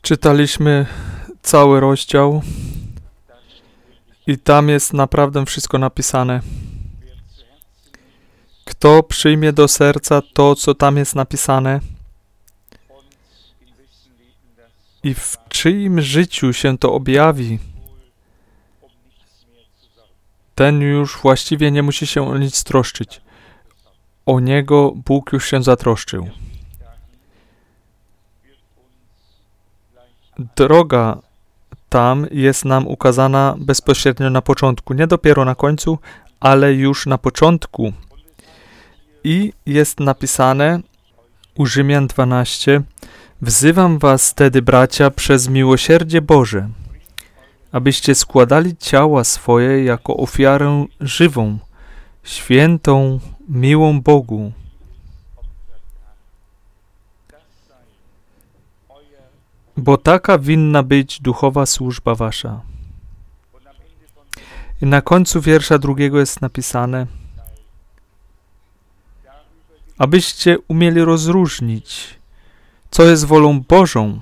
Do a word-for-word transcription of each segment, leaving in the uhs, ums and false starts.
Czytaliśmy cały rozdział i tam jest naprawdę wszystko napisane. Kto przyjmie do serca to, co tam jest napisane i w czyim życiu się to objawi, ten już właściwie nie musi się o nic troszczyć. O niego Bóg już się zatroszczył. Droga tam jest nam ukazana bezpośrednio na początku, nie dopiero na końcu, ale już na początku. I jest napisane u Rzymian dwanaście: Wzywam was tedy, bracia, przez miłosierdzie Boże, abyście składali ciała swoje jako ofiarę żywą, świętą, miłą Bogu. Bo taka winna być duchowa służba wasza. I na końcu wiersza drugiego jest napisane: abyście umieli rozróżnić, co jest wolą Bożą,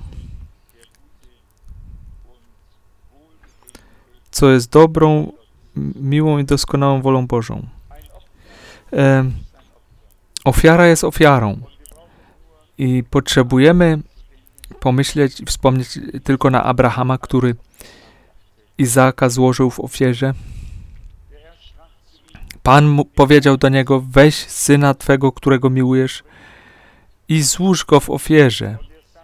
co jest dobrą, miłą i doskonałą wolą Bożą. E, ofiara jest ofiarą i potrzebujemy pomyśleć i wspomnieć tylko na Abrahama, który Izaaka złożył w ofierze. Pan mu powiedział do niego: weź syna twego, którego miłujesz, i złóż go w ofierze.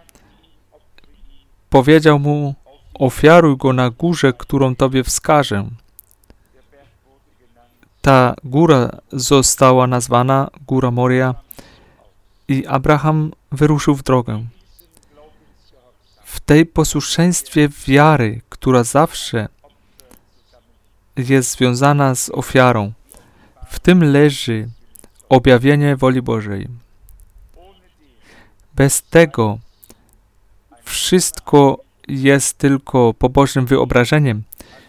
Powiedział mu: ofiaruj go na górze, którą tobie wskażę. Ta góra została nazwana Góra Moria i Abraham wyruszył w drogę. W tej posłuszeństwie wiary, która zawsze jest związana z ofiarą, w tym leży objawienie woli Bożej. Bez tego wszystko jest tylko pobożnym wyobrażeniem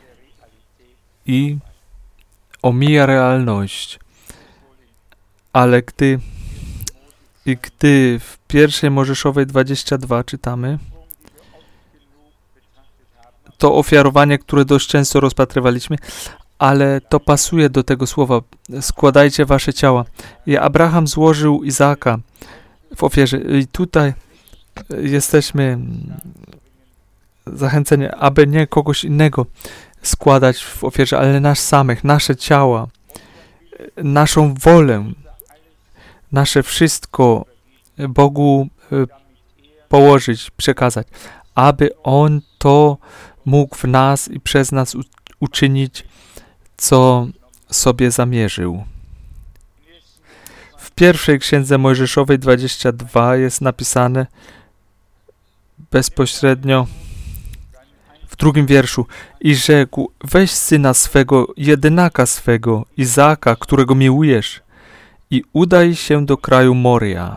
i omija realność. Ale gdy, i gdy w pierwszej Mojżeszowej dwadzieścia dwa czytamy, to ofiarowanie, które dość często rozpatrywaliśmy, ale to pasuje do tego słowa: składajcie wasze ciała. I Abraham złożył Izaaka w ofierze. I tutaj jesteśmy zachęceni, aby nie kogoś innego składać w ofierze, ale nas samych, nasze ciała, naszą wolę, nasze wszystko Bogu położyć, przekazać, aby On to mógł w nas i przez nas u- uczynić, co sobie zamierzył. W pierwszej księdze Mojżeszowej dwadzieścia dwa jest napisane bezpośrednio w drugim wierszu: i rzekł: weź syna swego, jedynaka swego, Izaaka, którego miłujesz, i udaj się do kraju Moria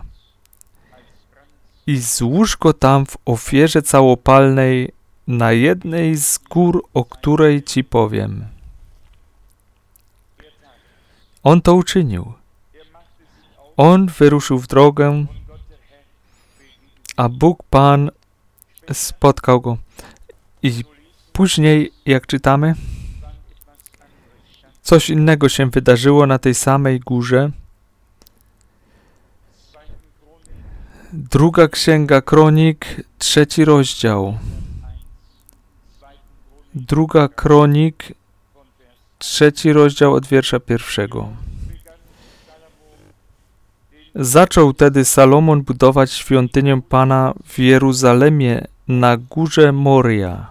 i złóż go tam w ofierze całopalnej na jednej z gór, o której ci powiem. On to uczynił. On wyruszył w drogę, a Bóg Pan spotkał go. I później, jak czytamy, coś innego się wydarzyło na tej samej górze. Druga Księga Kronik, trzeci rozdział. Druga Kronik, trzeci rozdział od wiersza pierwszego. Zaczął tedy Salomon budować świątynię Pana w Jeruzalemie na górze Moria,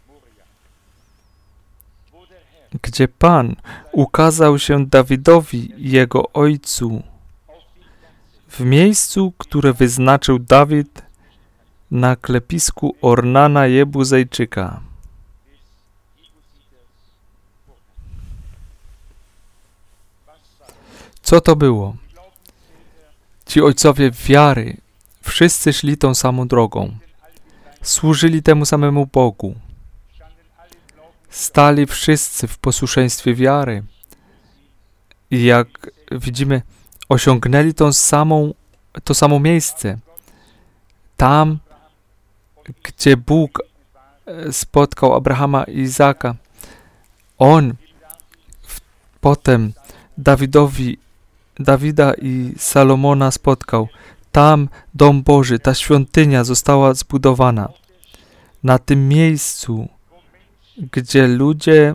gdzie Pan ukazał się Dawidowi, jego ojcu, w miejscu, które wyznaczył Dawid na klepisku Ornana Jebuzejczyka. Co to było? Ci ojcowie wiary, wszyscy szli tą samą drogą. Służyli temu samemu Bogu. Stali wszyscy w posłuszeństwie wiary. I jak widzimy, osiągnęli tą samą, to samo miejsce. Tam, gdzie Bóg spotkał Abrahama i Izaka. On w, potem Dawidowi, Dawida i Salomona spotkał. Tam dom Boży, ta świątynia została zbudowana. Na tym miejscu, gdzie ludzie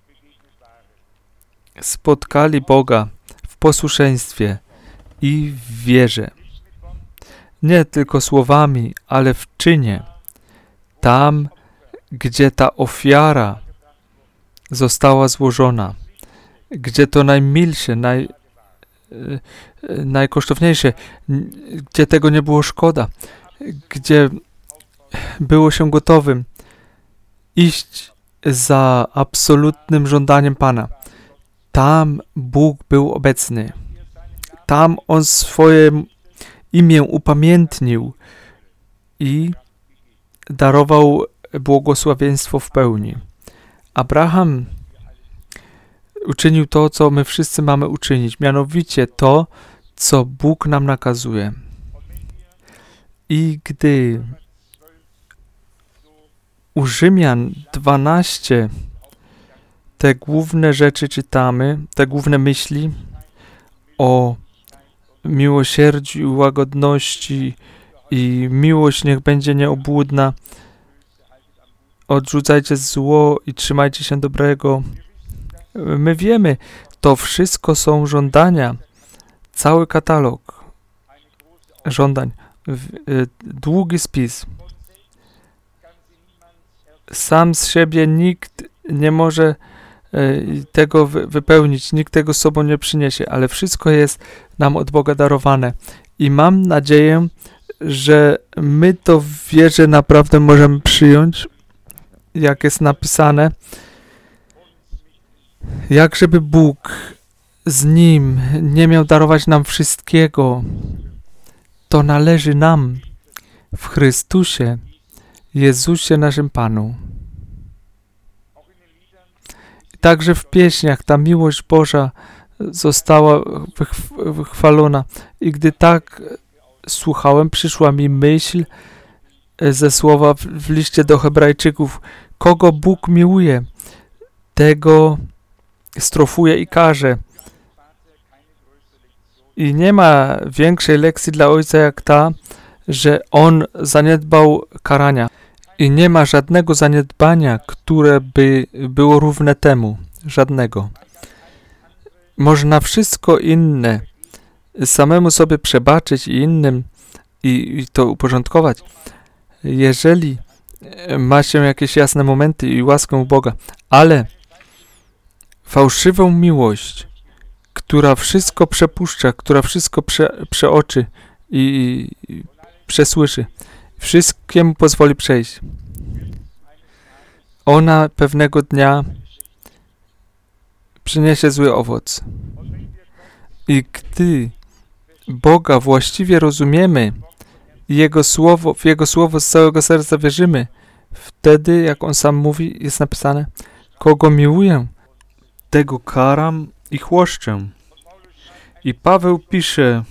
spotkali Boga w posłuszeństwie i w wierze. Nie tylko słowami, ale w czynie. Tam, gdzie ta ofiara została złożona, gdzie to najmilsze, naj, najkosztowniejsze, gdzie tego nie było szkoda, gdzie było się gotowym iść za absolutnym żądaniem Pana. Tam Bóg był obecny. Tam On swoje imię upamiętnił i darował błogosławieństwo w pełni. Abraham uczynił to, co my wszyscy mamy uczynić, mianowicie to, co Bóg nam nakazuje. I gdy u Rzymian dwanaście te główne rzeczy czytamy, te główne myśli o miłosierdziu i łagodności i miłość niech będzie nieobłudna, odrzucajcie zło i trzymajcie się dobrego. My wiemy, to wszystko są żądania, cały katalog żądań, długi spis. Sam z siebie nikt nie może tego wypełnić, nikt tego z sobą nie przyniesie, ale wszystko jest nam od Boga darowane. I mam nadzieję, że my to w wierze naprawdę możemy przyjąć, jak jest napisane, jak żeby Bóg z Nim nie miał darować nam wszystkiego, to należy nam w Chrystusie, Jezusie naszym Panu. Także w pieśniach ta miłość Boża została wychwalona. I gdy tak słuchałem, przyszła mi myśl ze słowa w liście do Hebrajczyków. Kogo Bóg miłuje, tego strofuje i karze. I nie ma większej lekcji dla Ojca jak ta, że On zaniedbał karania. I nie ma żadnego zaniedbania, które by było równe temu. Żadnego. Można wszystko inne samemu sobie przebaczyć i innym i, i to uporządkować. Jeżeli ma się jakieś jasne momenty i łaskę Boga, ale fałszywą miłość, która wszystko przepuszcza, która wszystko prze, przeoczy i, i przesłyszy, wszystkiemu pozwoli przejść. Ona pewnego dnia przyniesie zły owoc. I gdy Boga właściwie rozumiemy i Jego słowo, w Jego słowo z całego serca wierzymy, wtedy, jak On sam mówi, jest napisane, kogo miłuję, tego karam i chłoszczę. I Paweł pisze,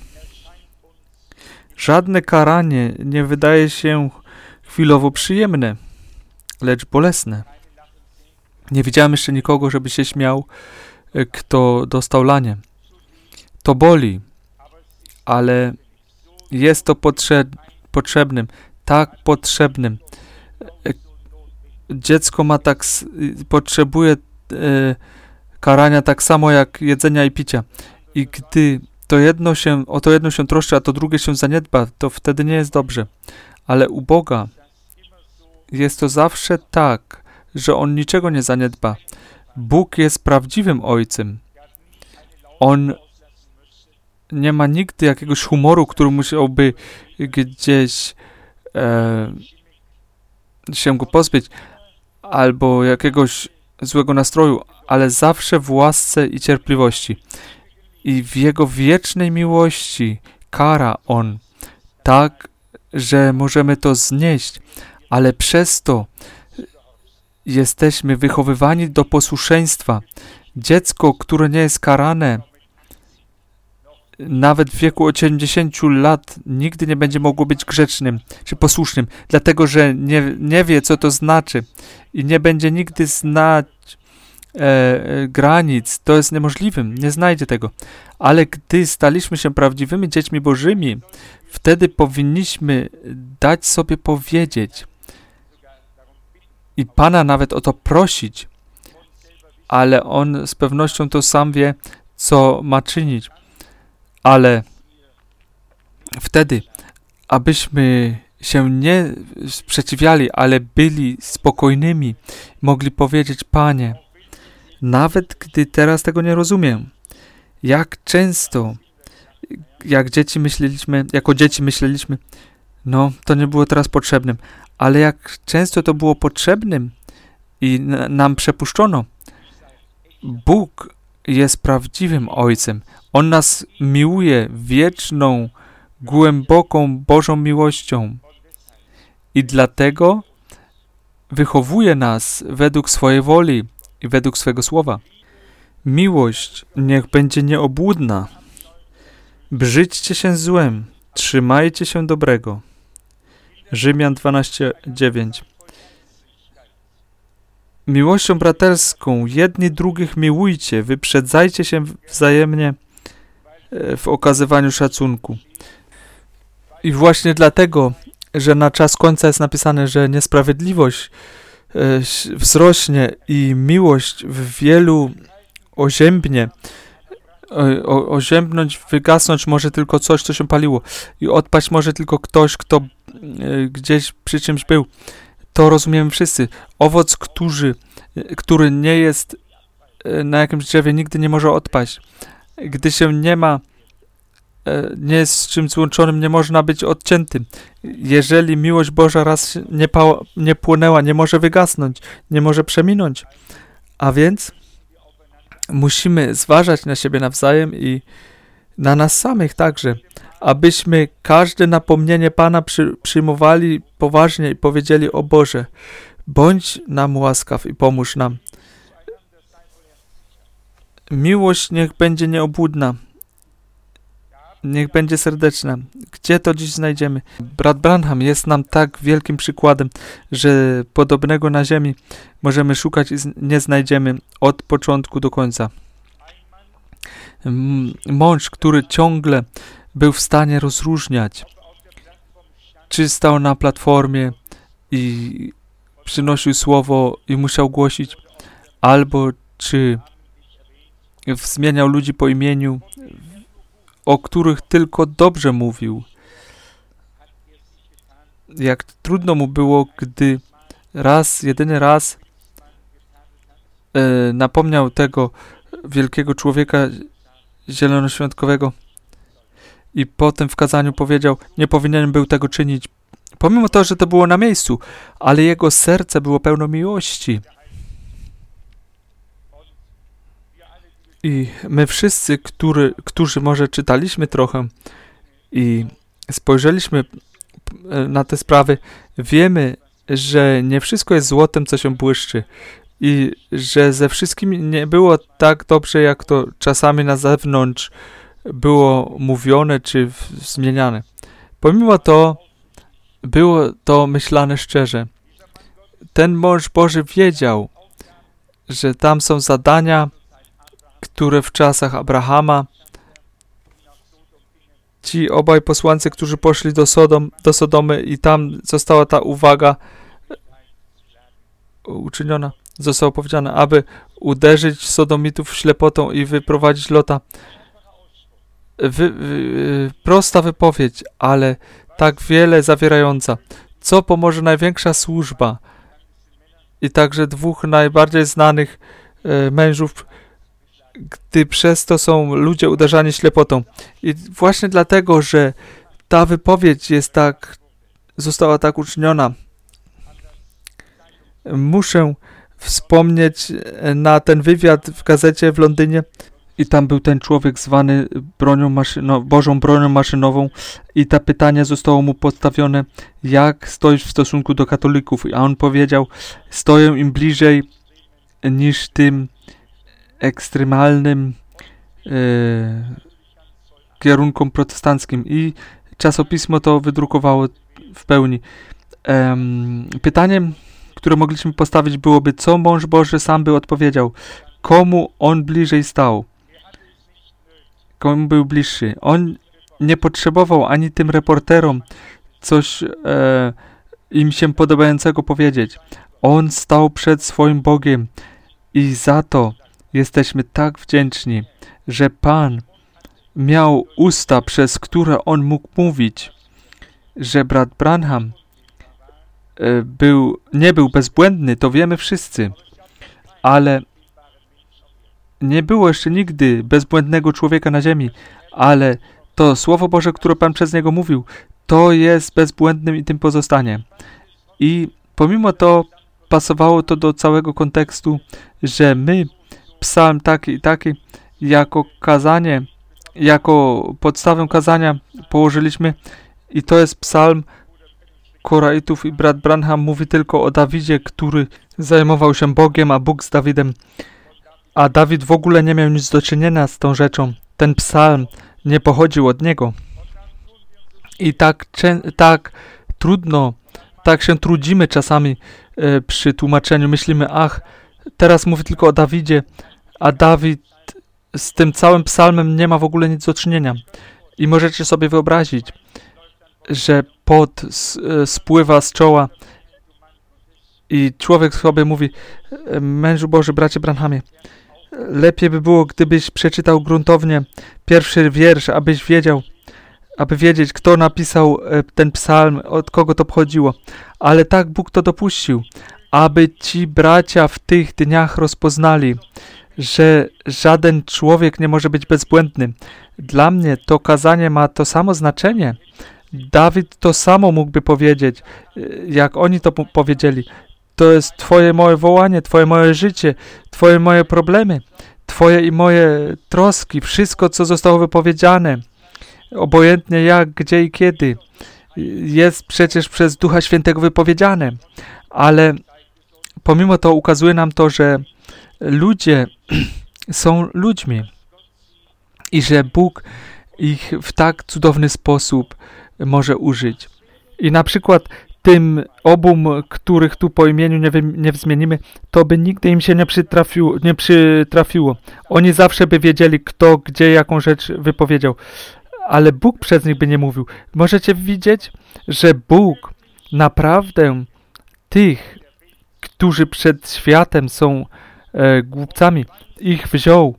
żadne karanie nie wydaje się chwilowo przyjemne, lecz bolesne. Nie widziałem jeszcze nikogo, żeby się śmiał, kto dostał lanie. To boli, ale jest to potrzeb, potrzebnym, tak potrzebnym. Dziecko ma tak, potrzebuje e, karania tak samo jak jedzenia i picia. I gdy to jedno się, o to jedno się troszczy, a to drugie się zaniedba, to wtedy nie jest dobrze. Ale u Boga jest to zawsze tak, że On niczego nie zaniedba. Bóg jest prawdziwym Ojcem. On nie ma nigdy jakiegoś humoru, który musiałby gdzieś e, się go pozbyć, albo jakiegoś złego nastroju, ale zawsze w łasce i cierpliwości. I w Jego wiecznej miłości kara On tak, że możemy to znieść, ale przez to jesteśmy wychowywani do posłuszeństwa. Dziecko, które nie jest karane, nawet w wieku osiemdziesięciu lat nigdy nie będzie mogło być grzecznym czy posłusznym, dlatego że nie, nie wie, co to znaczy i nie będzie nigdy znać e, granic. To jest niemożliwym, nie znajdzie tego. Ale gdy staliśmy się prawdziwymi dziećmi Bożymi, wtedy powinniśmy dać sobie powiedzieć i Pana nawet o to prosić, ale On z pewnością to sam wie, co ma czynić. Ale wtedy, abyśmy się nie sprzeciwiali, ale byli spokojnymi, mogli powiedzieć: Panie, nawet gdy teraz tego nie rozumiem, jak często, jak dzieci myśleliśmy, jako dzieci myśleliśmy, no, to nie było teraz potrzebnym, ale jak często to było potrzebnym i nam przepuszczono. Bóg jest prawdziwym Ojcem. On nas miłuje wieczną, głęboką Bożą miłością i dlatego wychowuje nas według swojej woli i według swego słowa. Miłość niech będzie nieobłudna. Brzydźcie się złem, trzymajcie się dobrego. Rzymian dwanaście dziewięć. Miłością braterską jedni drugich miłujcie, wyprzedzajcie się wzajemnie w okazywaniu szacunku. I właśnie dlatego, że na czas końca jest napisane, że niesprawiedliwość wzrośnie i miłość w wielu oziębnie. O, oziębnąć, wygasnąć może tylko coś, co się paliło i odpaść może tylko ktoś, kto gdzieś przy czymś był. To rozumiemy wszyscy. Owoc, który, który nie jest na jakimś drzewie, nigdy nie może odpaść. Gdy się nie ma, nie jest z czymś złączonym, nie można być odciętym. Jeżeli miłość Boża raz nie, pała, nie płonęła, nie może wygasnąć, nie może przeminąć. A więc musimy zważać na siebie nawzajem i na nas samych także, abyśmy każde napomnienie Pana przy, przyjmowali poważnie i powiedzieli: o Boże, bądź nam łaskaw i pomóż nam. Miłość niech będzie nieobłudna, niech będzie serdeczna. Gdzie to dziś znajdziemy? Brat Branham jest nam tak wielkim przykładem, że podobnego na ziemi możemy szukać i nie znajdziemy od początku do końca. Mąż, który ciągle był w stanie rozróżniać, czy stał na platformie i przynosił słowo i musiał głosić, albo czy zmieniał ludzi po imieniu, o których tylko dobrze mówił. Jak trudno mu było, gdy raz, jedyny raz e, napomniał tego wielkiego człowieka zielonoświątkowego i potem w kazaniu powiedział: nie powinienem był tego czynić. Pomimo to, że to było na miejscu, ale jego serce było pełno miłości. I my wszyscy, który, którzy może czytaliśmy trochę i spojrzeliśmy na te sprawy, wiemy, że nie wszystko jest złotem, co się błyszczy i że ze wszystkim nie było tak dobrze, jak to czasami na zewnątrz było mówione czy zmieniane. Pomimo to było to myślane szczerze. Ten mąż Boży wiedział, że tam są zadania, które w czasach Abrahama ci obaj posłańcy, którzy poszli do, Sodom, do Sodomy i tam została ta uwaga uczyniona, zostało powiedziane, aby uderzyć Sodomitów ślepotą i wyprowadzić Lota. Wy, wy, prosta wypowiedź, ale tak wiele zawierająca. Co pomoże największa służba i także dwóch najbardziej znanych e, mężów, gdy przez to są ludzie uderzani ślepotą. I właśnie dlatego, że ta wypowiedź jest tak, została tak uczyniona, muszę wspomnieć na ten wywiad w gazecie w Londynie i tam był ten człowiek zwany bronią maszyno, Bożą bronią maszynową i to pytanie zostało mu postawione: jak stoisz w stosunku do katolików? A on powiedział: stoję im bliżej niż tym ekstremalnym, e, kierunkom protestanckim i czasopismo to wydrukowało w pełni. Um, pytaniem, które mogliśmy postawić, byłoby, co mąż Boży sam by odpowiedział, komu on bliżej stał, komu był bliższy. On nie potrzebował ani tym reporterom coś e, im się podobającego powiedzieć. On stał przed swoim Bogiem i za to jesteśmy tak wdzięczni, że Pan miał usta, przez które on mógł mówić, że brat Branham e, był, nie był bezbłędny, to wiemy wszyscy, ale nie było jeszcze nigdy bezbłędnego człowieka na ziemi, ale to Słowo Boże, które Pan przez niego mówił, to jest bezbłędnym i tym pozostanie. I pomimo to pasowało to do całego kontekstu, że my psalm taki i taki jako kazanie, jako podstawę kazania położyliśmy i to jest psalm Koraitów i brat Branham mówi tylko o Dawidzie, który zajmował się Bogiem, a Bóg z Dawidem. A Dawid w ogóle nie miał nic do czynienia z tą rzeczą. Ten psalm nie pochodził od niego. I tak, tak trudno, tak się trudzimy czasami e, przy tłumaczeniu. Myślimy, ach, teraz mówi tylko o Dawidzie, a Dawid z tym całym psalmem nie ma w ogóle nic do czynienia. I możecie sobie wyobrazić, że pot spływa z czoła i człowiek sobie mówi, mężu Boży, bracie Branhamie, lepiej by było, gdybyś przeczytał gruntownie pierwszy wiersz, abyś wiedział, aby wiedzieć, kto napisał ten psalm, od kogo to pochodziło. Ale tak Bóg to dopuścił, aby ci bracia w tych dniach rozpoznali, że żaden człowiek nie może być bezbłędny. Dla mnie to kazanie ma to samo znaczenie. Dawid to samo mógłby powiedzieć, jak oni to powiedzieli. To jest Twoje moje wołanie, Twoje moje życie, Twoje moje problemy, Twoje i moje troski, wszystko, co zostało wypowiedziane, obojętnie jak, gdzie i kiedy, jest przecież przez Ducha Świętego wypowiedziane. Ale pomimo to ukazuje nam to, że ludzie są ludźmi i że Bóg ich w tak cudowny sposób może użyć. I na przykład tym obum, których tu po imieniu nie, wy, nie zmienimy, to by nigdy im się nie przytrafiło, nie przytrafiło. Oni zawsze by wiedzieli, kto, gdzie, jaką rzecz wypowiedział. Ale Bóg przez nich by nie mówił. Możecie widzieć, że Bóg naprawdę tych, którzy przed światem są e, głupcami, ich wziął,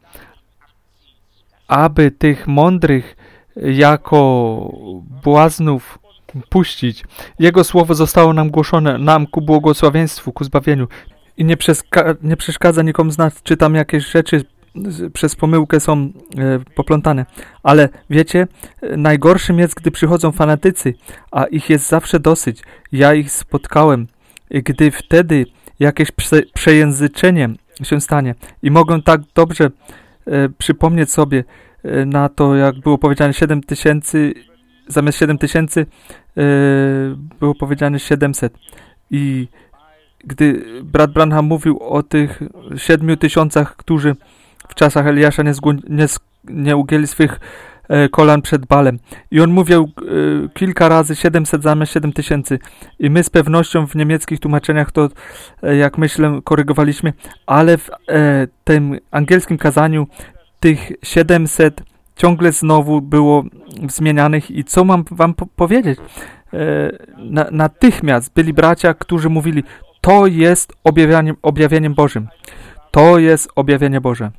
aby tych mądrych jako błaznów puścić. Jego słowo zostało nam głoszone, nam ku błogosławieństwu, ku zbawieniu. I nie, przeska- nie przeszkadza nikomu z nas, czy tam jakieś rzeczy z, przez pomyłkę są e, poplątane. Ale wiecie, najgorszym jest, gdy przychodzą fanatycy, a ich jest zawsze dosyć. Ja ich spotkałem, gdy wtedy jakieś prze- przejęzyczenie się stanie i mogą tak dobrze e, przypomnieć sobie e, na to, jak było powiedziane siedem tysięcy, zamiast siedem tysięcy e, było powiedziane siedemset. I gdy brat Branham mówił o tych siedmiu tysiącach, którzy w czasach Eliasza nie, zgło- nie, nie ugięli swych e, kolan przed Balem. I on mówił e, kilka razy siedemset zamiast siedem tysięcy. I my z pewnością w niemieckich tłumaczeniach to, e, jak myślę, korygowaliśmy, ale w e, tym angielskim kazaniu tych siedemset ciągle znowu było zmienianych. I co mam wam po- powiedzieć? E, na, natychmiast byli bracia, którzy mówili, to jest objawieniem, objawieniem Bożym. To jest objawienie Boże.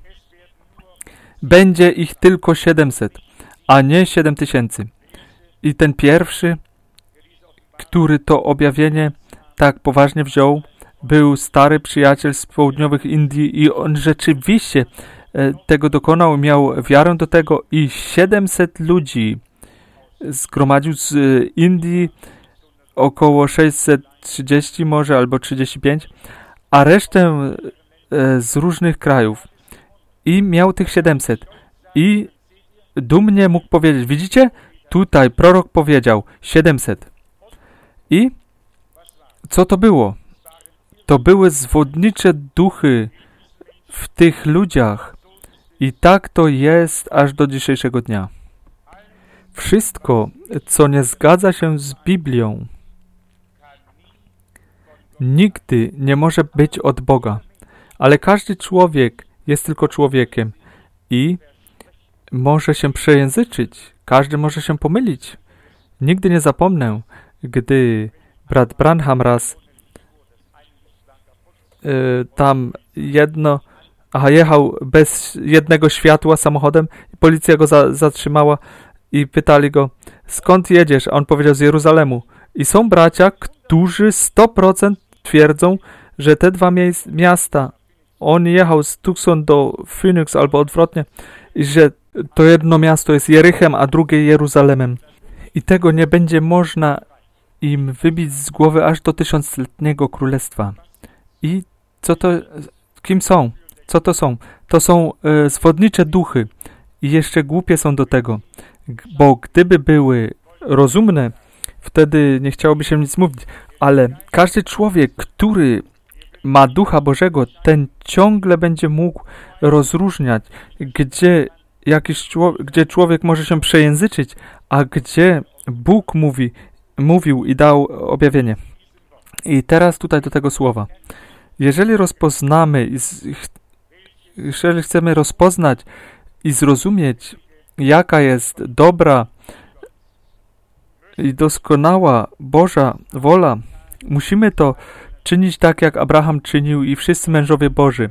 Będzie ich tylko siedemset, a nie siedem tysięcy. I ten pierwszy, który to objawienie tak poważnie wziął, był stary przyjaciel z południowych Indii i on rzeczywiście e, tego dokonał, miał wiarę do tego i siedemset ludzi zgromadził z e, Indii, około sześćset trzydzieści może albo trzydzieści pięć, a resztę e, z różnych krajów. I miał tych siedemset. I dumnie mógł powiedzieć, widzicie? Tutaj prorok powiedział siedemset. I co to było? To były zwodnicze duchy w tych ludziach. I tak to jest aż do dzisiejszego dnia. Wszystko, co nie zgadza się z Biblią, nigdy nie może być od Boga. Ale każdy człowiek jest tylko człowiekiem i może się przejęzyczyć. Każdy może się pomylić. Nigdy nie zapomnę, gdy brat Branham raz yy, tam jedno, aha, jechał bez jednego światła samochodem, policja go za, zatrzymała i pytali go, skąd jedziesz? A on powiedział, z Jeruzalemu. I są bracia, którzy sto procent twierdzą, że te dwa mie- miasta, on jechał z Tucson do Phoenix albo odwrotnie, i że to jedno miasto jest Jerychem, a drugie Jeruzalemem. I tego nie będzie można im wybić z głowy aż do tysiącletniego królestwa. I co to, kim są? Co to są? To są e, zwodnicze duchy i jeszcze głupie są do tego, G- bo gdyby były rozumne, wtedy nie chciałoby się nic mówić, ale każdy człowiek, który ma Ducha Bożego, ten ciągle będzie mógł rozróżniać, gdzie jakiś człowiek, gdzie człowiek może się przejęzyczyć, a gdzie Bóg mówi, mówił i dał objawienie. I teraz tutaj do tego słowa. Jeżeli rozpoznamy, i z, jeżeli chcemy rozpoznać i zrozumieć, jaka jest dobra i doskonała Boża wola, musimy to czynić tak, jak Abraham czynił i wszyscy mężowie Boży.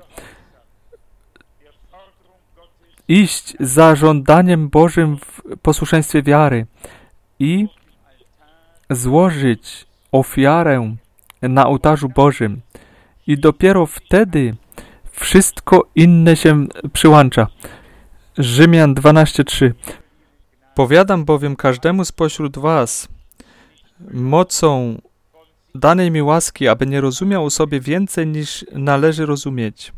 Iść za żądaniem Bożym w posłuszeństwie wiary i złożyć ofiarę na ołtarzu Bożym. I dopiero wtedy wszystko inne się przyłącza. Rzymian dwanaście trzy. Powiadam bowiem każdemu spośród was mocą danej mi łaski, aby nie rozumiał o sobie więcej niż należy rozumieć.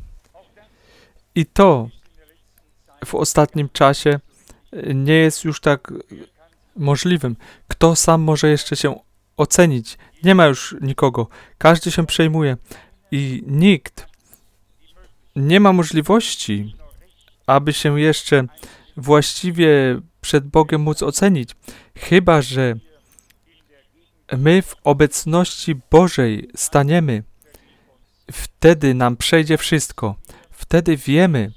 I to w ostatnim czasie nie jest już tak możliwym. Kto sam może jeszcze się ocenić? Nie ma już nikogo. Każdy się przejmuje i nikt nie ma możliwości, aby się jeszcze właściwie przed Bogiem móc ocenić. Chyba że my w obecności Bożej staniemy. Wtedy nam przejdzie wszystko. Wtedy wiemy,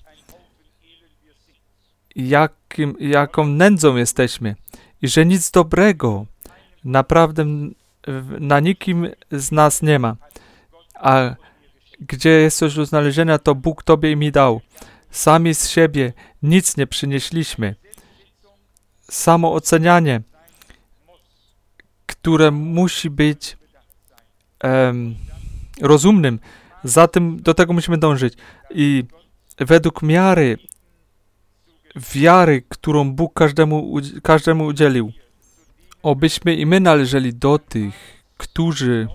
jakim, jaką nędzą jesteśmy i że nic dobrego naprawdę na nikim z nas nie ma. A gdzie jest coś do znalezienia, to Bóg Tobie i mi dał. Sami z siebie nic nie przynieśliśmy. Samo ocenianie, które musi być um, rozumnym, zatem do tego musimy dążyć. I według miary wiary, którą Bóg każdemu, każdemu udzielił, obyśmy i my należeli do tych, którzy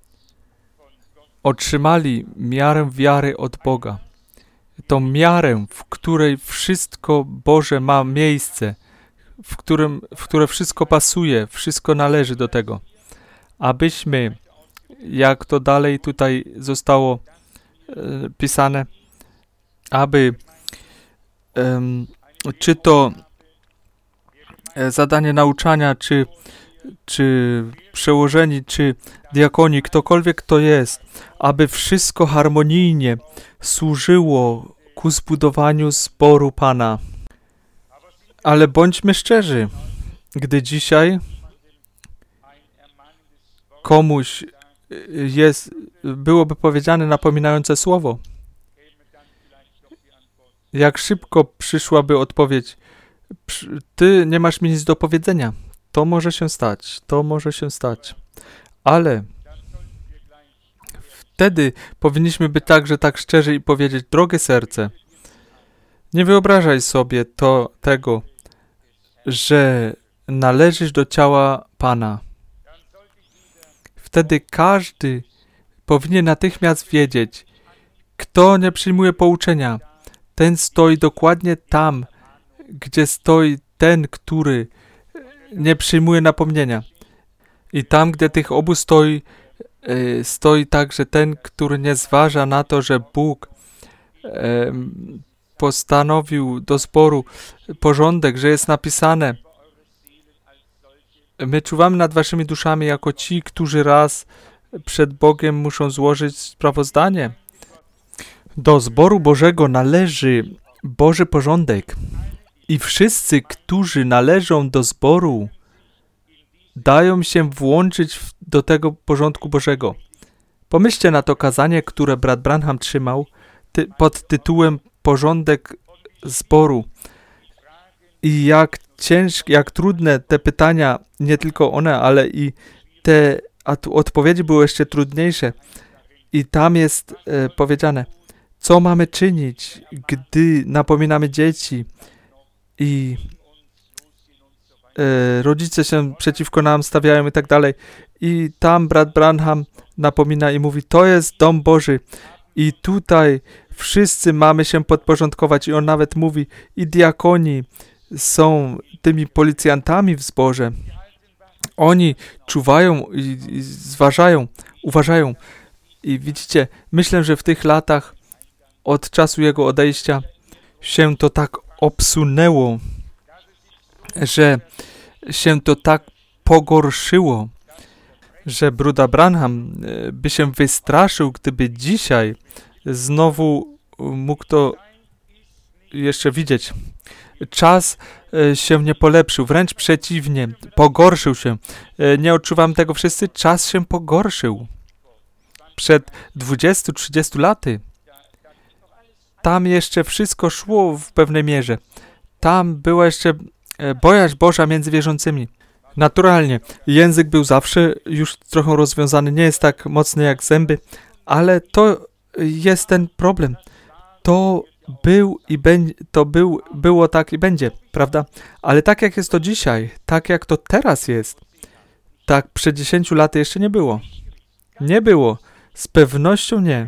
otrzymali miarę wiary od Boga. Tą miarę, w której wszystko Boże ma miejsce, w, którym, w które wszystko pasuje, wszystko należy do tego. Abyśmy, jak to dalej tutaj zostało e, pisane, aby e, czy to e, zadanie nauczania, czy, czy przełożeni, czy diakoni, ktokolwiek to jest, aby wszystko harmonijnie służyło ku zbudowaniu zboru Pana. Ale bądźmy szczerzy, gdy dzisiaj komuś jest, byłoby powiedziane napominające słowo, jak szybko przyszłaby odpowiedź, ty nie masz mi nic do powiedzenia. To może się stać, to może się stać. Ale wtedy powinniśmy być także tak szczerzy i powiedzieć, drogie serce, nie wyobrażaj sobie to, tego, że należysz do ciała Pana. Wtedy każdy powinien natychmiast wiedzieć, kto nie przyjmuje pouczenia, ten stoi dokładnie tam, gdzie stoi ten, który nie przyjmuje napomnienia. I tam, gdzie tych obu stoi, yy, stoi także ten, który nie zważa na to, że Bóg yy, postanowił do zboru porządek, że jest napisane, My czuwamy nad waszymi duszami jako ci, którzy raz przed Bogiem muszą złożyć sprawozdanie. Do zboru Bożego należy Boży porządek i wszyscy, którzy należą do zboru, dają się włączyć do tego porządku Bożego. Pomyślcie na to kazanie, które brat Branham trzymał ty, pod tytułem Porządek zboru. I jak ciężkie, jak trudne te pytania, nie tylko one, ale i te odpowiedzi były jeszcze trudniejsze. I tam jest e, powiedziane, co mamy czynić, gdy napominamy dzieci i e, rodzice się przeciwko nam stawiają i tak dalej. I tam brat Branham napomina i mówi, to jest dom Boży i tutaj wszyscy mamy się podporządkować. I on nawet mówi, i diakoni są tymi policjantami w zborze. Oni czuwają i, i zważają, uważają. I widzicie, myślę, że w tych latach od czasu jego odejścia się to tak obsunęło, że się to tak pogorszyło, że Bruda Branham by się wystraszył, gdyby dzisiaj znowu mógł to jeszcze widzieć. Czas się nie polepszył, wręcz przeciwnie, pogorszył się. Nie odczuwam tego wszyscy, czas się pogorszył. Przed dwudziestu trzydziestu laty tam jeszcze wszystko szło w pewnej mierze. Tam była jeszcze bojaźń Boża między wierzącymi. Naturalnie, język był zawsze już trochę rozwiązany, nie jest tak mocny jak zęby, ale to jest ten problem. To był i będzie, to był, było tak i będzie, prawda? Ale tak jak jest to dzisiaj, tak jak to teraz jest, tak przed dziesięciu laty jeszcze nie było. Nie było. Z pewnością nie.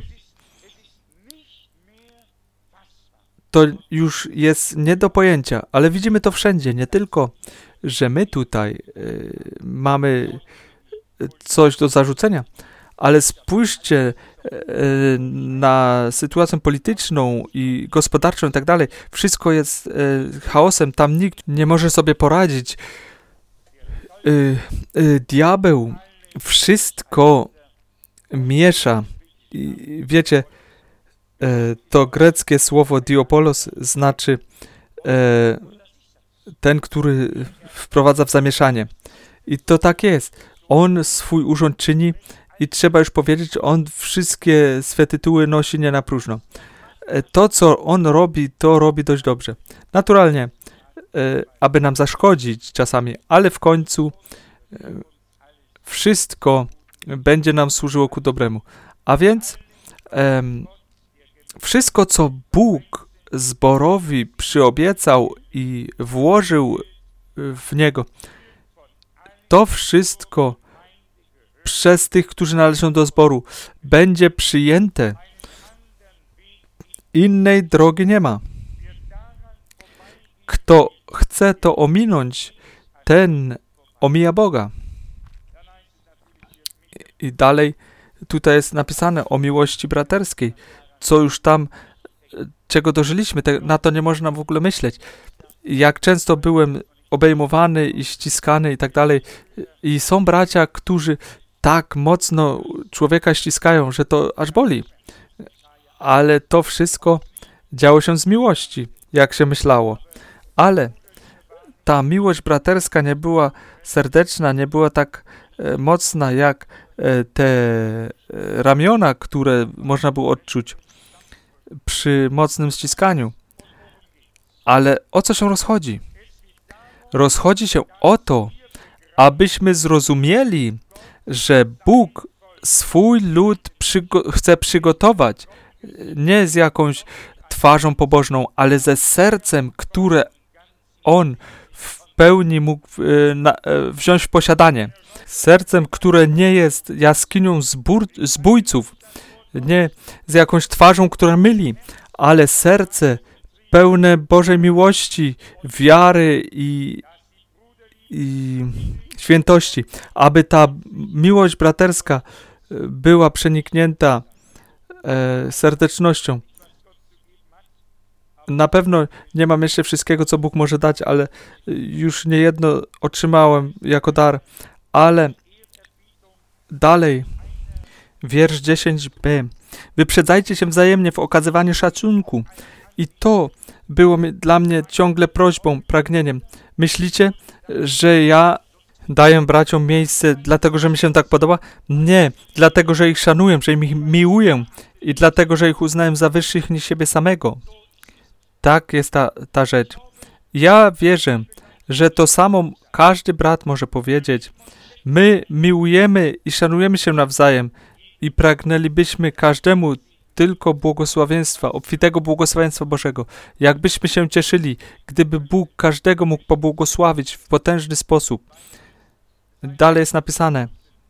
To już jest nie do pojęcia, ale widzimy to wszędzie, nie tylko, że my tutaj y, mamy coś do zarzucenia, ale spójrzcie y, na sytuację polityczną i gospodarczą i tak dalej. Wszystko jest y, chaosem, tam nikt nie może sobie poradzić. Y, y, diabeł wszystko miesza. I wiecie, to greckie słowo diopolos znaczy e, ten, który wprowadza w zamieszanie. I to tak jest. On swój urząd czyni i trzeba już powiedzieć, że on wszystkie swe tytuły nosi nie na próżno. E, to, co on robi, to robi dość dobrze. Naturalnie, e, aby nam zaszkodzić czasami, ale w końcu e, wszystko będzie nam służyło ku dobremu. A więc e, wszystko, co Bóg zborowi przyobiecał i włożył w niego, to wszystko przez tych, którzy należą do zboru, będzie przyjęte. Innej drogi nie ma. Kto chce to ominąć, ten omija Boga. I dalej tutaj jest napisane o miłości braterskiej. Co już tam, czego dożyliśmy, te, na to nie można w ogóle myśleć. Jak często byłem obejmowany i ściskany i tak dalej. I są bracia, którzy tak mocno człowieka ściskają, że to aż boli. Ale to wszystko działo się z miłości, jak się myślało. Ale ta miłość braterska nie była serdeczna, nie była tak e, mocna jak e, te e, ramiona, które można było odczuć przy mocnym ściskaniu. Ale o co się rozchodzi? Rozchodzi się o to, abyśmy zrozumieli, że Bóg swój lud przygo- chce przygotować nie z jakąś twarzą pobożną, ale ze sercem, które On w pełni mógł y, na, y, wziąć w posiadanie. Sercem, które nie jest jaskinią zbór- zbójców, nie z jakąś twarzą, która myli, ale serce pełne Bożej miłości, wiary i, i świętości. Aby ta miłość braterska była przeniknięta e, serdecznością. Na pewno nie mam jeszcze wszystkiego, co Bóg może dać, ale już niejedno otrzymałem jako dar. Ale dalej, wiersz dziesięć b. Wyprzedzajcie się wzajemnie w okazywaniu szacunku. I to było mi, dla mnie ciągle prośbą, pragnieniem. Myślicie, że ja daję braciom miejsce dlatego, że mi się tak podoba? Nie, dlatego, że ich szanuję, że ich miłuję i dlatego, że ich uznałem za wyższych niż siebie samego. Tak jest ta, ta rzecz. Ja wierzę, że to samo każdy brat może powiedzieć. My miłujemy i szanujemy się nawzajem i pragnęlibyśmy każdemu tylko błogosławieństwa, obfitego błogosławieństwa Bożego. Jakbyśmy się cieszyli, gdyby Bóg każdego mógł pobłogosławić w potężny sposób. Dalej jest napisane: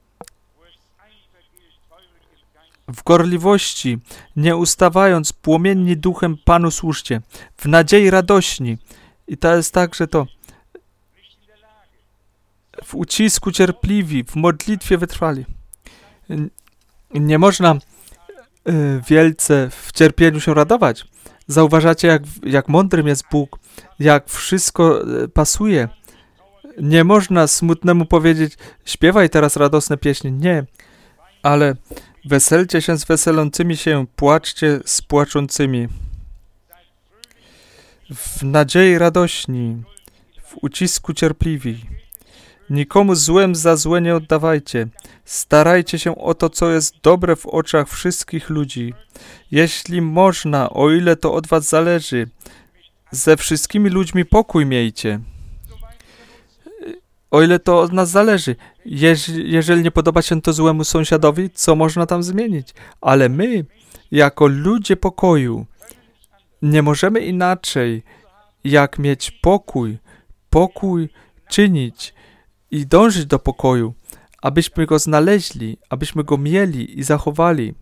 w gorliwości, nie ustawając, płomienni duchem Panu służcie, w nadziei radośni. I to jest tak, że to w ucisku cierpliwi, w modlitwie wytrwali. Nie można y, wielce w cierpieniu się radować. Zauważacie, jak, jak mądrym jest Bóg, jak wszystko y, pasuje. Nie można smutnemu powiedzieć: śpiewaj teraz radosne pieśni. Nie, ale weselcie się z weselącymi się, płaczcie z płaczącymi. W nadziei radośni, w ucisku cierpliwi. Nikomu złem za złe nie oddawajcie. Starajcie się o to, co jest dobre w oczach wszystkich ludzi. Jeśli można, o ile to od was zależy, ze wszystkimi ludźmi pokój miejcie. O ile to od nas zależy. Jeż, jeżeli nie podoba się to złemu sąsiadowi, co można tam zmienić? Ale my, jako ludzie pokoju, nie możemy inaczej, jak mieć pokój, pokój czynić i dążyć do pokoju, abyśmy go znaleźli, abyśmy go mieli i zachowali.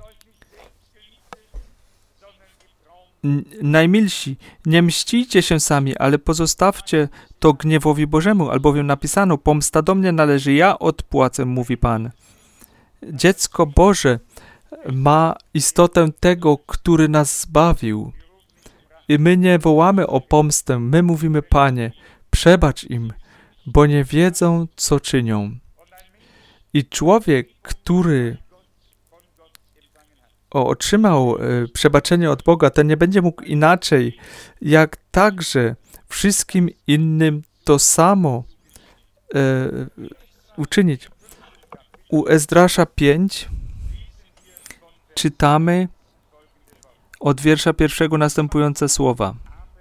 N- najmilsi, nie mścijcie się sami, ale pozostawcie to gniewowi Bożemu, albowiem napisano: pomsta do mnie należy, ja odpłacę, mówi Pan. Dziecko Boże ma istotę tego, który nas zbawił. I my nie wołamy o pomstę, my mówimy: Panie, przebacz im, bo nie wiedzą, co czynią. I człowiek, który o, otrzymał e, przebaczenie od Boga, ten nie będzie mógł inaczej, jak także wszystkim innym to samo e, uczynić. U Ezdrasza pięć czytamy od wiersza pierwszego następujące słowa.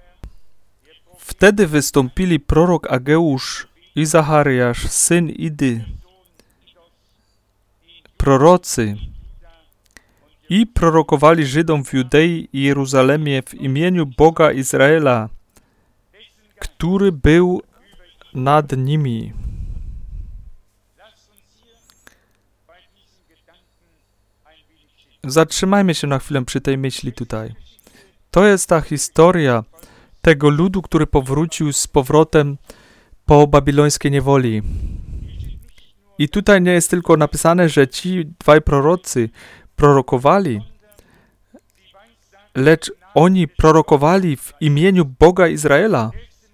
Wtedy wystąpili prorok Ageusz i Zachariasz, syn Idy, prorocy, i prorokowali Żydom w Judei i Jeruzalemie w imieniu Boga Izraela, który był nad nimi. Zatrzymajmy się na chwilę przy tej myśli tutaj. To jest ta historia tego ludu, który powrócił z powrotem po babilońskiej niewoli. I tutaj nie jest tylko napisane, że ci dwaj prorocy prorokowali, lecz oni prorokowali w imieniu Boga Izraela,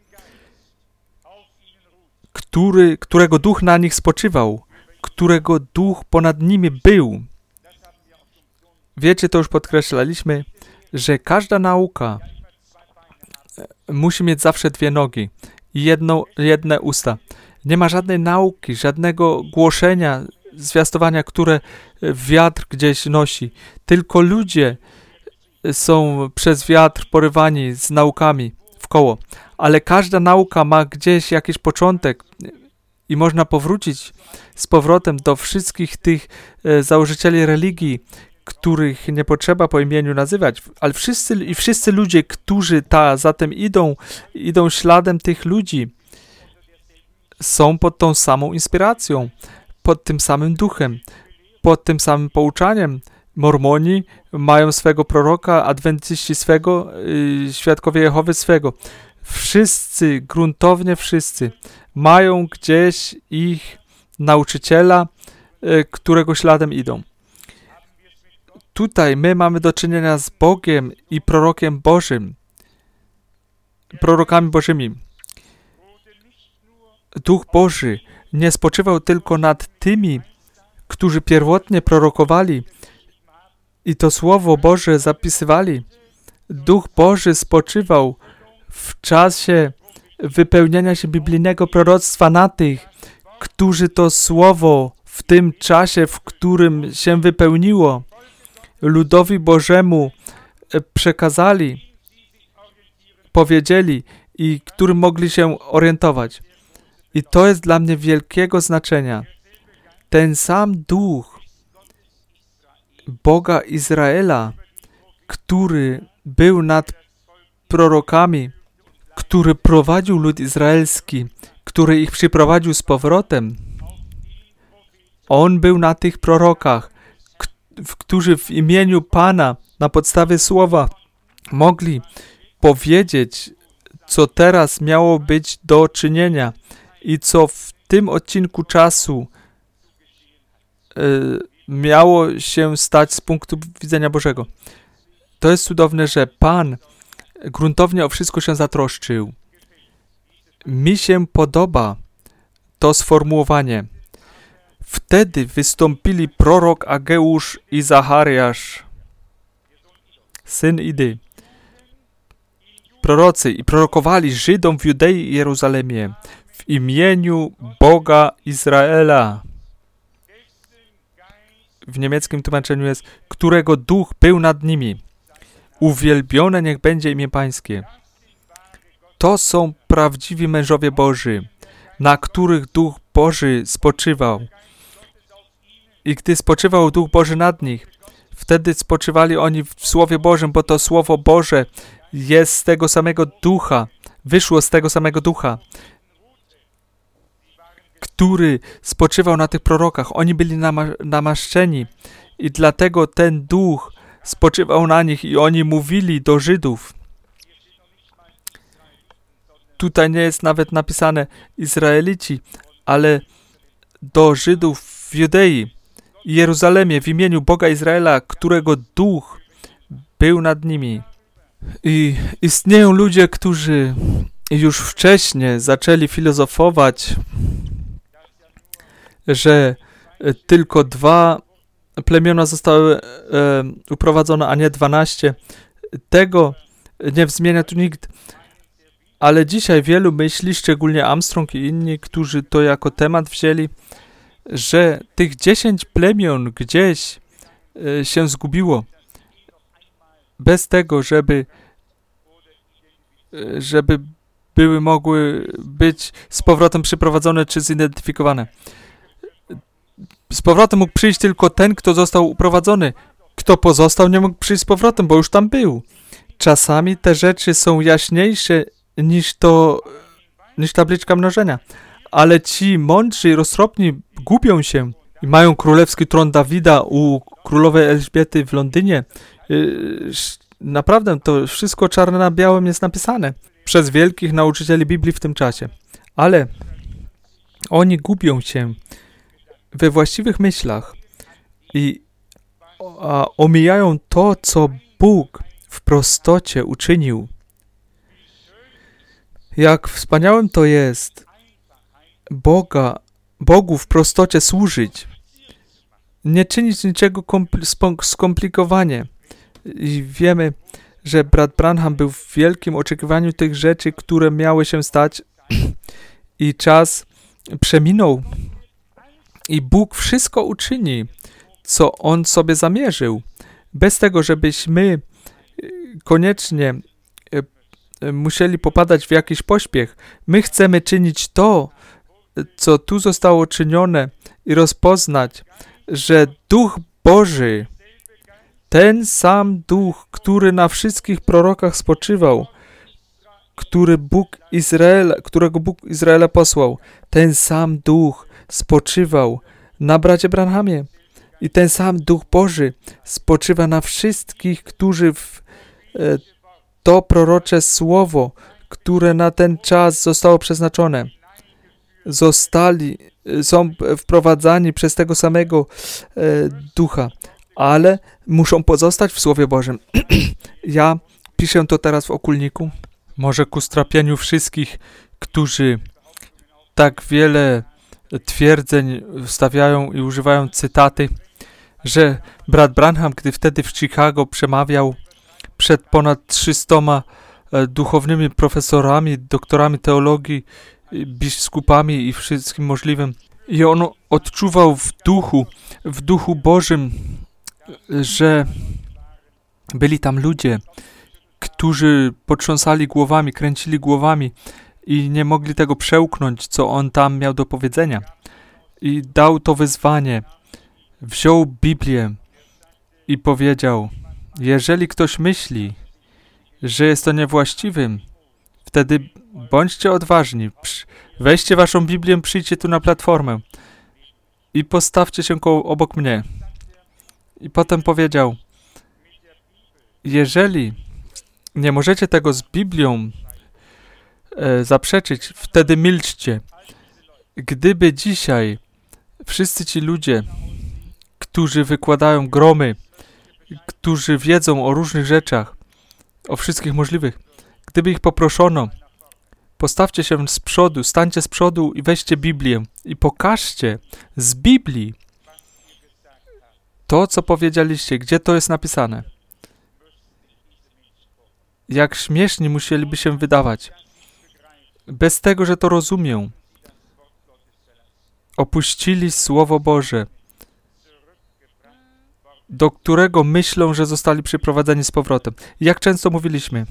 który, którego duch na nich spoczywał, którego duch ponad nimi był. Wiecie, to już podkreślaliśmy, że każda nauka musi mieć zawsze dwie nogi i jedno, jedne usta. Nie ma żadnej nauki, żadnego głoszenia, zwiastowania, które wiatr gdzieś nosi. Tylko ludzie są przez wiatr porywani z naukami w koło. Ale każda nauka ma gdzieś jakiś początek i można powrócić z powrotem do wszystkich tych założycieli religii, których nie potrzeba po imieniu nazywać, ale wszyscy i wszyscy ludzie, którzy ta, zatem idą, idą śladem tych ludzi, są pod tą samą inspiracją, pod tym samym duchem, pod tym samym pouczaniem. Mormoni mają swego proroka, adwentyści swego, yy, świadkowie Jehowy swego. Wszyscy, gruntownie wszyscy, mają gdzieś ich nauczyciela, yy, którego śladem idą. Tutaj my mamy do czynienia z Bogiem i prorokiem Bożym. prorokami Bożymi. Duch Boży nie spoczywał tylko nad tymi, którzy pierwotnie prorokowali i to Słowo Boże zapisywali. Duch Boży spoczywał w czasie wypełniania się biblijnego proroctwa na tych, którzy to Słowo w tym czasie, w którym się wypełniło, ludowi Bożemu przekazali, powiedzieli i którym mogli się orientować. I to jest dla mnie wielkiego znaczenia. Ten sam Duch Boga Izraela, który był nad prorokami, który prowadził lud izraelski, który ich przyprowadził z powrotem, On był na tych prorokach, którzy w imieniu Pana, na podstawie słowa, mogli powiedzieć, co teraz miało być do czynienia i co w tym odcinku czasu y, miało się stać z punktu widzenia Bożego. To jest cudowne, że Pan gruntownie o wszystko się zatroszczył. Mi się podoba to sformułowanie. Wtedy wystąpili prorok Ageusz i Zachariasz, syn Idy, prorocy i prorokowali Żydom w Judei i Jeruzalemie w imieniu Boga Izraela. W niemieckim tłumaczeniu jest, którego duch był nad nimi. Uwielbione niech będzie imię Pańskie. To są prawdziwi mężowie Boży, na których Duch Boży spoczywał. I gdy spoczywał Duch Boży nad nich, wtedy spoczywali oni w Słowie Bożym, bo to Słowo Boże jest z tego samego Ducha, wyszło z tego samego Ducha, który spoczywał na tych prorokach. Oni byli nama- namaszczeni i dlatego ten Duch spoczywał na nich i oni mówili do Żydów. Tutaj nie jest nawet napisane Izraelici, ale do Żydów w Judei i Jeruzalemie w imieniu Boga Izraela, którego Duch był nad nimi. I istnieją ludzie, którzy już wcześniej zaczęli filozofować, że tylko dwa plemiona zostały e, uprowadzone, a nie dwanaście. Tego nie zmienia tu nikt. Ale dzisiaj wielu myśli, szczególnie Armstrong i inni, którzy to jako temat wzięli, że tych dziesięć plemion gdzieś e, się zgubiło. Bez tego, żeby e, żeby były mogły być z powrotem przyprowadzone czy zidentyfikowane. Z powrotem mógł przyjść tylko ten, kto został uprowadzony. Kto pozostał, nie mógł przyjść z powrotem, bo już tam był. Czasami te rzeczy są jaśniejsze niż to, niż tabliczka mnożenia. Ale ci mądrzy i roztropni gubią się i mają królewski tron Dawida u królowej Elżbiety w Londynie. Yy, naprawdę to wszystko czarne na białym jest napisane przez wielkich nauczycieli Biblii w tym czasie. Ale oni gubią się we właściwych myślach i a, omijają to, co Bóg w prostocie uczynił. Jak wspaniałym to jest Boga, Bogu w prostocie służyć, nie czynić niczego kompl- skomplikowanie. I wiemy, że brat Branham był w wielkim oczekiwaniu tych rzeczy, które miały się stać i czas przeminął. I Bóg wszystko uczyni, co On sobie zamierzył. Bez tego, żebyśmy koniecznie musieli popadać w jakiś pośpiech. My chcemy czynić to, co tu zostało czynione i rozpoznać, że Duch Boży, ten sam Duch, który na wszystkich prorokach spoczywał, który Bóg Izraela, którego Bóg Izraela posłał, ten sam Duch spoczywał na bracie Branhamie. I ten sam Duch Boży spoczywa na wszystkich, którzy w e, to prorocze słowo, które na ten czas zostało przeznaczone, zostali, są wprowadzani przez tego samego e, Ducha, ale muszą pozostać w Słowie Bożym. Ja piszę to teraz w okulniku. Może ku strapieniu wszystkich, którzy tak wiele twierdzeń wstawiają i używają cytaty, że brat Branham, gdy wtedy w Chicago przemawiał przed ponad trzystoma duchownymi profesorami, doktorami teologii, biskupami i wszystkim możliwym, i on odczuwał w duchu, w duchu Bożym, że byli tam ludzie, którzy potrząsali głowami, kręcili głowami i nie mogli tego przełknąć, co on tam miał do powiedzenia. I dał to wyzwanie, wziął Biblię i powiedział, jeżeli ktoś myśli, że jest to niewłaściwym, wtedy bądźcie odważni, weźcie waszą Biblię, przyjdźcie tu na platformę i postawcie się koło, obok mnie. I potem powiedział, jeżeli nie możecie tego z Biblią e, zaprzeczyć, wtedy milczcie. Gdyby dzisiaj wszyscy ci ludzie, którzy wykładają gromy, którzy wiedzą o różnych rzeczach, o wszystkich możliwych, gdyby ich poproszono, postawcie się z przodu, stańcie z przodu i weźcie Biblię i pokażcie z Biblii to, co powiedzieliście, gdzie to jest napisane. Jak śmieszni musieliby się wydawać. Bez tego, że to rozumią. Opuścili Słowo Boże, do którego myślą, że zostali przyprowadzeni z powrotem. Jak często mówiliśmy,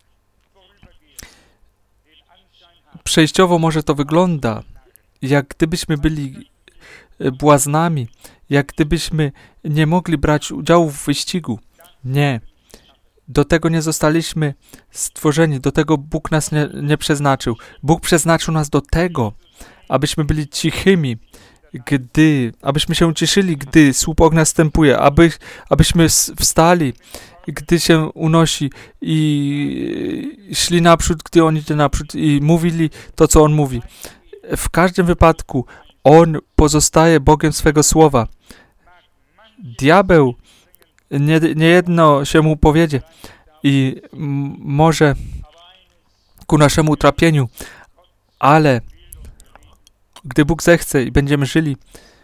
przejściowo może to wygląda, jak gdybyśmy byli błaznami, jak gdybyśmy nie mogli brać udziału w wyścigu. Nie. Do tego nie zostaliśmy stworzeni, do tego Bóg nas nie, nie przeznaczył. Bóg przeznaczył nas do tego, abyśmy byli cichymi, gdy, abyśmy się cieszyli, gdy słup ognia stępuje, aby, abyśmy wstali, gdy się unosi i szli naprzód, gdy On idzie naprzód i mówili to, co On mówi. W każdym wypadku On pozostaje Bogiem swego słowa. Diabeł nie, niejedno się mu powiedzie i m- może ku naszemu utrapieniu, ale gdy Bóg zechce i będziemy żyli,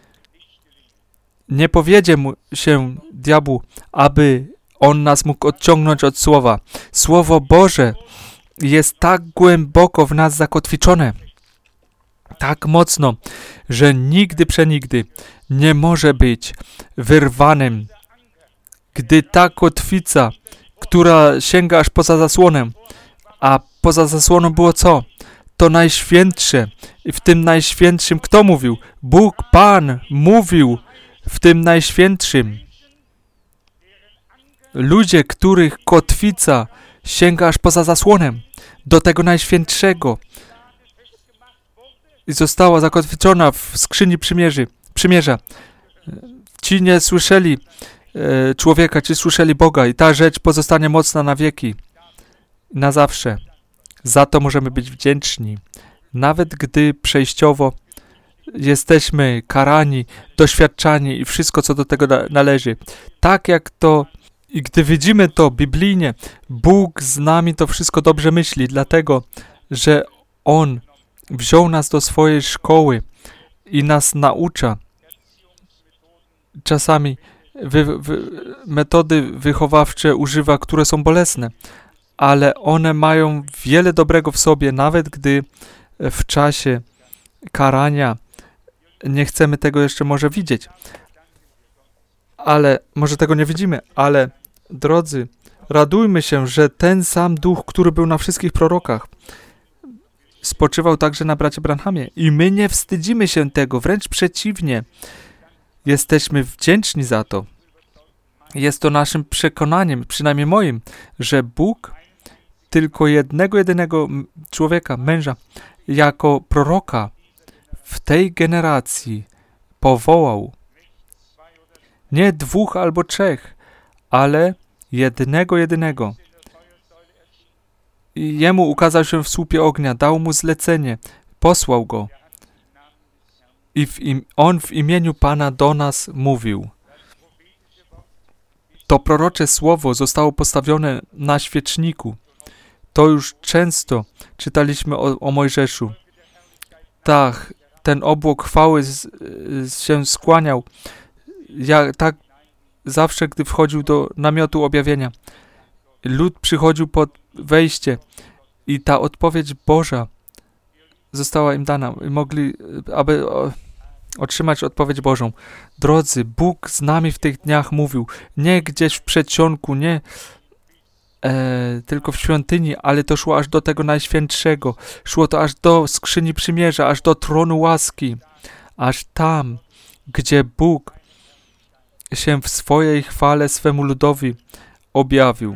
nie powiedzie mu się diabłu, aby on nas mógł odciągnąć od Słowa. Słowo Boże jest tak głęboko w nas zakotwiczone, tak mocno, że nigdy przenigdy nie może być wyrwanym. Gdy ta kotwica, która sięga aż poza zasłonę, a poza zasłoną było co? To najświętsze. I w tym najświętszym kto mówił? Bóg, Pan mówił w tym najświętszym. Ludzie, których kotwica sięga aż poza zasłonę, do tego najświętszego i została zakotwiczona w skrzyni przymierzy, przymierza. Ci nie słyszeli e, człowieka, ci słyszeli Boga i ta rzecz pozostanie mocna na wieki, na zawsze. Za to możemy być wdzięczni. Nawet gdy przejściowo jesteśmy karani, doświadczani i wszystko, co do tego na- należy. Tak jak to, i gdy widzimy to biblijnie, Bóg z nami to wszystko dobrze myśli, dlatego, że On wziął nas do swojej szkoły i nas naucza. Czasami wy, wy, metody wychowawcze używa, które są bolesne, ale one mają wiele dobrego w sobie, nawet gdy w czasie karania nie chcemy tego jeszcze może widzieć. Ale może tego nie widzimy, ale drodzy, radujmy się, że ten sam duch, który był na wszystkich prorokach, spoczywał także na bracie Branhamie. I my nie wstydzimy się tego, wręcz przeciwnie. Jesteśmy wdzięczni za to. Jest to naszym przekonaniem, przynajmniej moim, że Bóg tylko jednego, jedynego człowieka, męża, jako proroka w tej generacji powołał. Nie dwóch albo trzech, ale jednego, jedynego. I jemu ukazał się w słupie ognia, dał mu zlecenie, posłał go. I w im, on w imieniu Pana do nas mówił. To prorocze słowo zostało postawione na świeczniku. To już często czytaliśmy o, o Mojżeszu. Tak, ten obłok chwały z, z, się skłaniał. Ja, tak zawsze, gdy wchodził do namiotu objawienia. Lud przychodził pod wejście i ta odpowiedź Boża została im dana. Mogli, aby otrzymać odpowiedź Bożą. Drodzy, Bóg z nami w tych dniach mówił, nie gdzieś w przedsionku, nie e, tylko w świątyni, ale to szło aż do tego Najświętszego. Szło to aż do skrzyni przymierza, aż do tronu łaski. Aż tam, gdzie Bóg się w swojej chwale swemu ludowi objawił.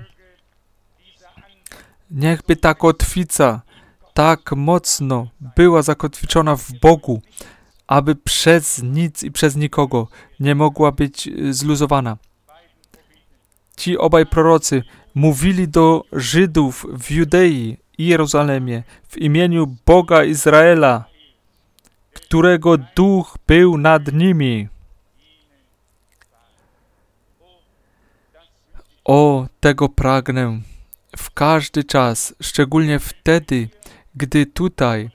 Niechby ta kotwica tak mocno była zakotwiczona w Bogu, aby przez nic i przez nikogo nie mogła być zluzowana. Ci obaj prorocy mówili do Żydów w Judei i Jerozolimie w imieniu Boga Izraela, którego duch był nad nimi. O, tego pragnę w każdy czas, szczególnie wtedy, gdy tutaj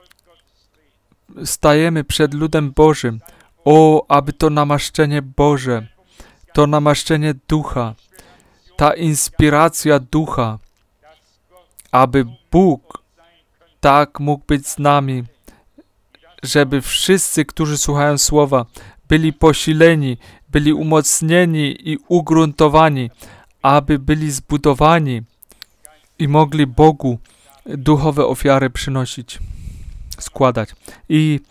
stajemy przed ludem Bożym. O, aby to namaszczenie Boże, to namaszczenie Ducha, ta inspiracja Ducha, aby Bóg tak mógł być z nami, żeby wszyscy, którzy słuchają Słowa, byli posileni, byli umocnieni i ugruntowani, aby byli zbudowani i mogli Bogu duchowe ofiary przynosić, składać. I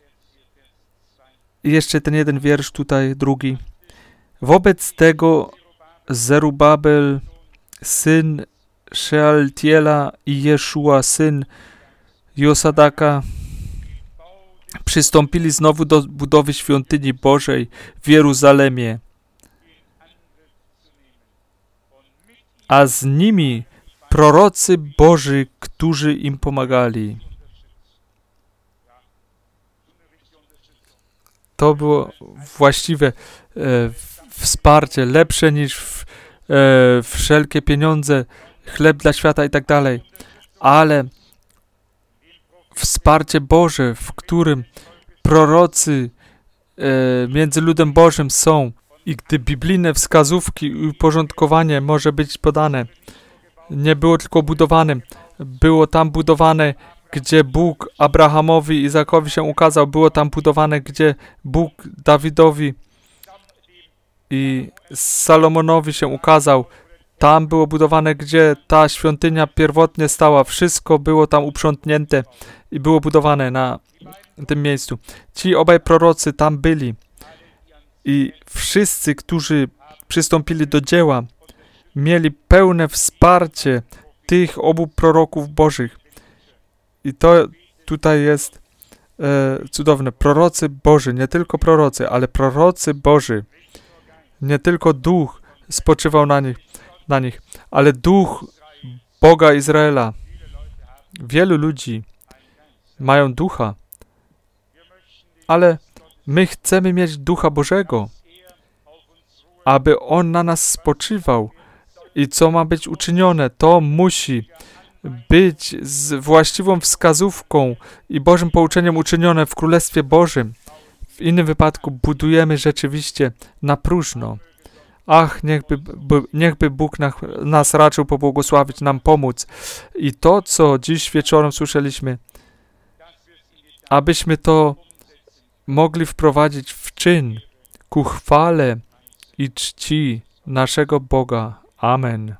jeszcze ten jeden wiersz tutaj, drugi. Wobec tego Zerubabel, syn Shealtiela i Jeszua, syn Josadaka, przystąpili znowu do budowy świątyni Bożej w Jeruzalemie, a z nimi prorocy Boży, którzy im pomagali. To było właściwe e, wsparcie, lepsze niż w, e, wszelkie pieniądze, chleb dla świata i tak dalej. Ale wsparcie Boże, w którym prorocy e, między ludem Bożym są i gdy biblijne wskazówki i uporządkowanie może być podane, nie było tylko budowanym, było tam budowane, gdzie Bóg Abrahamowi i Izakowi się ukazał, było tam budowane, gdzie Bóg Dawidowi i Salomonowi się ukazał. Tam było budowane, gdzie ta świątynia pierwotnie stała. Wszystko było tam uprzątnięte i było budowane na tym miejscu. Ci obaj prorocy tam byli i wszyscy, którzy przystąpili do dzieła, mieli pełne wsparcie tych obu proroków Bożych. I to tutaj jest e, cudowne. Prorocy Boży, nie tylko prorocy, ale prorocy Boży. Nie tylko Duch spoczywał na nich, na nich, ale Duch Boga Izraela. Wielu ludzi mają Ducha, ale my chcemy mieć Ducha Bożego, aby On na nas spoczywał. I co ma być uczynione, to musi być z właściwą wskazówką i Bożym pouczeniem uczynione w Królestwie Bożym. W innym wypadku budujemy rzeczywiście na próżno. Ach, niechby, niechby Bóg na, nas raczył pobłogosławić, nam pomóc. I to, co dziś wieczorem słyszeliśmy, abyśmy to mogli wprowadzić w czyn ku chwale i czci naszego Boga. Amen.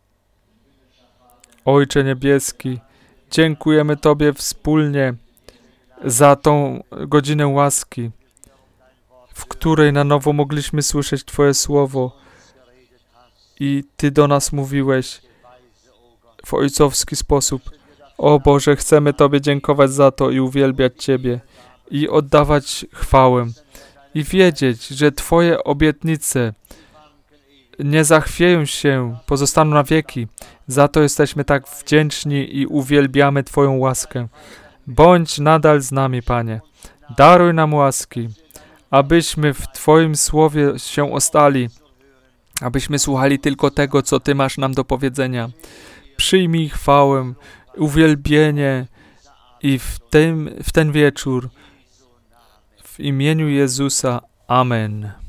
Ojcze Niebieski, dziękujemy Tobie wspólnie za tą godzinę łaski, w której na nowo mogliśmy słyszeć Twoje słowo i Ty do nas mówiłeś w ojcowski sposób. O Boże, chcemy Tobie dziękować za to i uwielbiać Ciebie i oddawać chwałę i wiedzieć, że Twoje obietnice nie zachwieją się, pozostaną na wieki. Za to jesteśmy tak wdzięczni i uwielbiamy Twoją łaskę. Bądź nadal z nami, Panie. Daruj nam łaski, abyśmy w Twoim słowie się ostali, abyśmy słuchali tylko tego, co Ty masz nam do powiedzenia. Przyjmij chwałę, uwielbienie i w, tym, w ten wieczór w imieniu Jezusa. Amen.